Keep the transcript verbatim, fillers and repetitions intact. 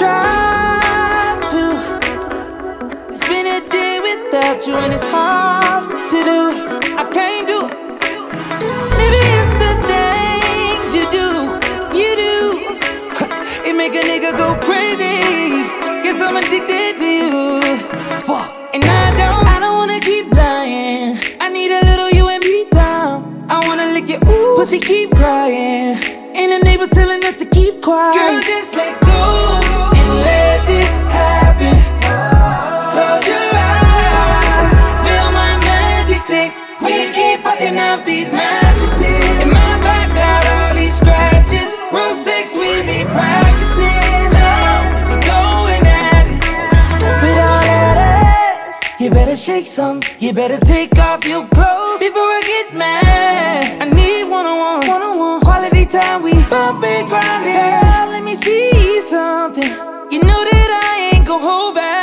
try to. It's been a day without you and it's hard to do. I can't do. Maybe it's the things you do, you do. It make a nigga go crazy. Guess I'm addicted to you. Fuck. And I don't, I don't wanna keep lying. I need a little you and me time. I wanna lick your ooh, pussy keep crying. And the neighbors telling us to keep quiet. Girl, just let go and let this happen. Close your eyes, feel my magic stick. We keep fucking up these mattresses. And my back got all these scratches. Rough sex we be practicing. Now we going at it with all that ass. You better shake some. You better take off your clothes before I get mad. I need one-on-one, one-on-one quality time. We bump and grind it. Girl, let me see something. You know that I ain't gon' hold back.